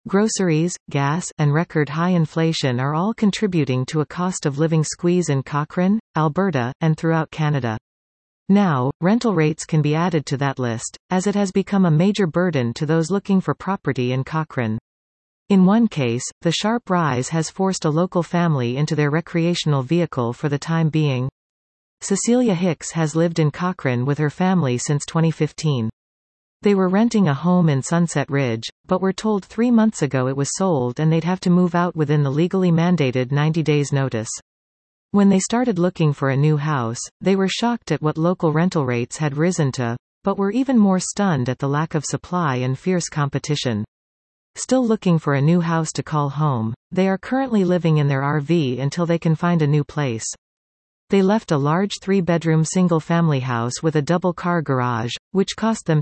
Groceries, gas, and record-high inflation are all contributing to a cost-of-living squeeze in Cochrane, Alberta, and throughout Canada. Now, rental rates can be added to that list, as it has become a major burden to those looking for property in Cochrane. In one case, the sharp rise has forced a local family into their recreational vehicle for the time being. Cecilia Hicks has lived in Cochrane with her family since 2015. They were renting a home in Sunset Ridge, but were told 3 months ago it was sold and they'd have to move out within the legally mandated 90 days notice. When they started looking for a new house, they were shocked at what local rental rates had risen to, but were even more stunned at the lack of supply and fierce competition. Still looking for a new house to call home, they are currently living in their RV until they can find a new place. They left a large 3-bedroom single-family house with a double-car garage, which cost them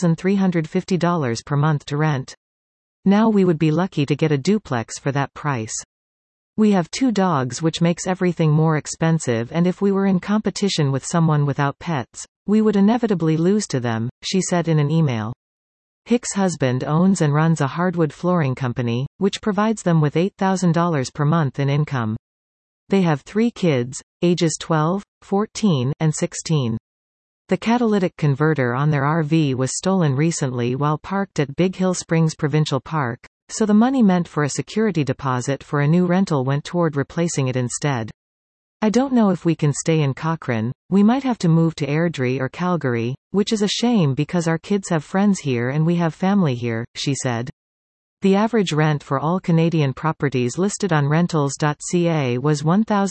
$2,350 per month to rent. Now we would be lucky to get a duplex for that price. We have 2 dogs, which makes everything more expensive, and if we were in competition with someone without pets, we would inevitably lose to them, she said in an email. Hicks' husband owns and runs a hardwood flooring company, which provides them with $8,000 per month in income. They have 3 kids, ages 12, 14, and 16. The catalytic converter on their RV was stolen recently while parked at Big Hill Springs Provincial Park, so the money meant for a security deposit for a new rental went toward replacing it instead. I don't know if we can stay in Cochrane. We might have to move to Airdrie or Calgary, which is a shame because our kids have friends here and we have family here, she said. The average rent for all Canadian properties listed on rentals.ca was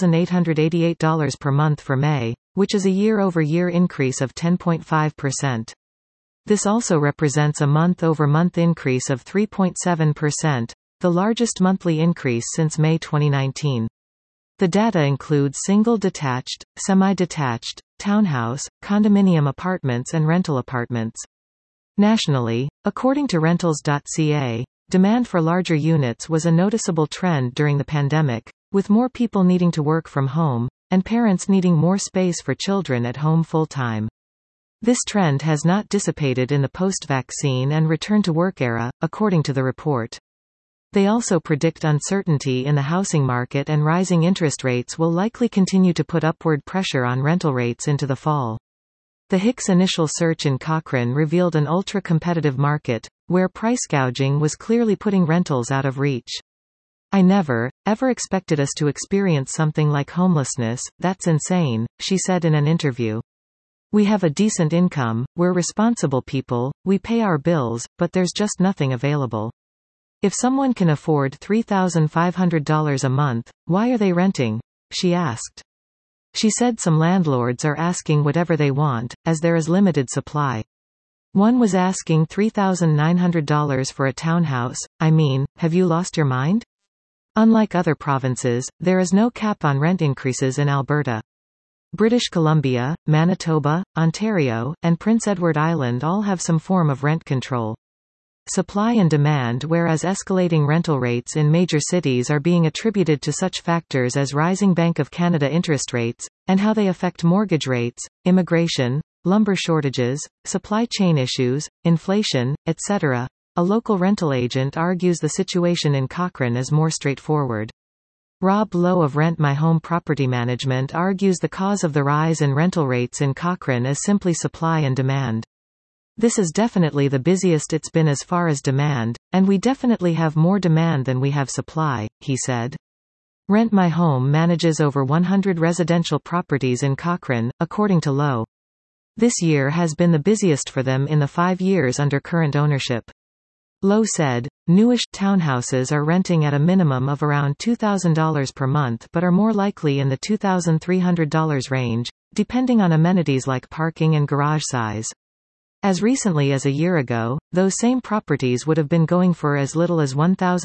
$1,888 per month for May, which is a year-over-year increase of 10.5%. This also represents a month-over-month increase of 3.7%, the largest monthly increase since May 2019. The data includes single-detached, semi-detached, townhouse, condominium apartments and rental apartments. Nationally, according to rentals.ca, demand for larger units was a noticeable trend during the pandemic, with more people needing to work from home, and parents needing more space for children at home full-time. This trend has not dissipated in the post-vaccine and return-to-work era, according to the report. They also predict uncertainty in the housing market and rising interest rates will likely continue to put upward pressure on rental rates into the fall. The Hicks initial search in Cochrane revealed an ultra-competitive market, where price gouging was clearly putting rentals out of reach. I never, ever expected us to experience something like homelessness. That's insane, she said in an interview. We have a decent income, we're responsible people, we pay our bills, but there's just nothing available. If someone can afford $3,500 a month, why are they renting? She asked. She said some landlords are asking whatever they want, as there is limited supply. One was asking $3,900 for a townhouse. I mean, have you lost your mind? Unlike other provinces, there is no cap on rent increases in Alberta. British Columbia, Manitoba, Ontario, and Prince Edward Island all have some form of rent control. Supply and demand. Whereas escalating rental rates in major cities are being attributed to such factors as rising Bank of Canada interest rates, and how they affect mortgage rates, immigration, lumber shortages, supply chain issues, inflation, etc., a local rental agent argues the situation in Cochrane is more straightforward. Rob Lowe of Rent My Home Property Management argues the cause of the rise in rental rates in Cochrane is simply supply and demand. This is definitely the busiest it's been as far as demand, and we definitely have more demand than we have supply, he said. Rent My Home manages over 100 residential properties in Cochrane, according to Lowe. This year has been the busiest for them in the 5 years under current ownership. Lowe said, newish townhouses are renting at a minimum of around $2,000 per month but are more likely in the $2,300 range, depending on amenities like parking and garage size. As recently as a year ago, those same properties would have been going for as little as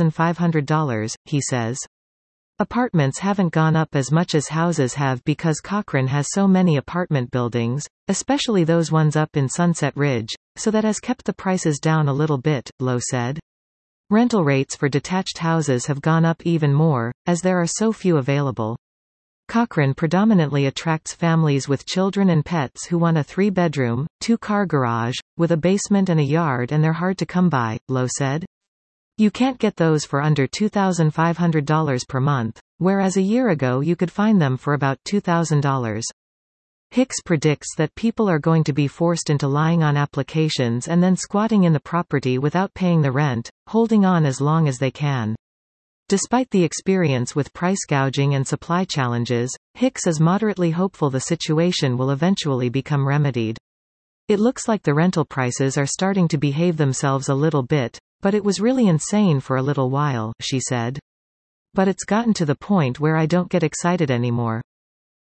$1,500, he says. Apartments haven't gone up as much as houses have because Cochrane has so many apartment buildings, especially those ones up in Sunset Ridge, so that has kept the prices down a little bit, Lowe said. Rental rates for detached houses have gone up even more, as there are so few available. Cochrane predominantly attracts families with children and pets who want a 3-bedroom, 2-car garage, with a basement and a yard, and they're hard to come by, Lowe said. You can't get those for under $2,500 per month, whereas a year ago you could find them for about $2,000. Hicks predicts that people are going to be forced into lying on applications and then squatting in the property without paying the rent, holding on as long as they can. Despite the experience with price gouging and supply challenges, Hicks is moderately hopeful the situation will eventually become remedied. It looks like the rental prices are starting to behave themselves a little bit, but it was really insane for a little while, she said. But it's gotten to the point where I don't get excited anymore.